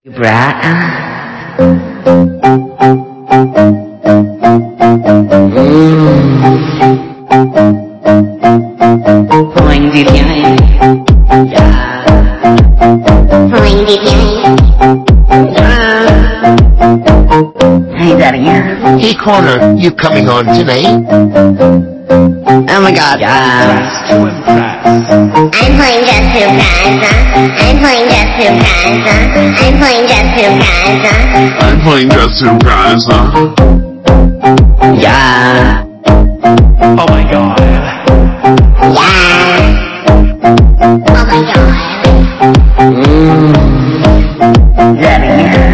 Brat. Hoành đi nhảy. Hoành đi nhảy. Hey, Daddy. Hey, Connor, you coming on tonight? Oh my God. Dressed to impress. I'm playing Just to Impress. I'm playing Just to Impress. I'm playing Just to Impress. I'm playing Just to Impress. Yeah. Oh my God. Yeah. Oh my God. Daddy.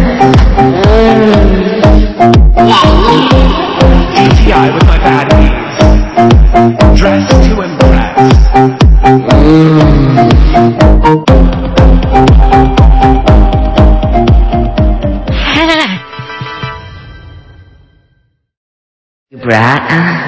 GTI with my baddies. Dressed to impress. Brat.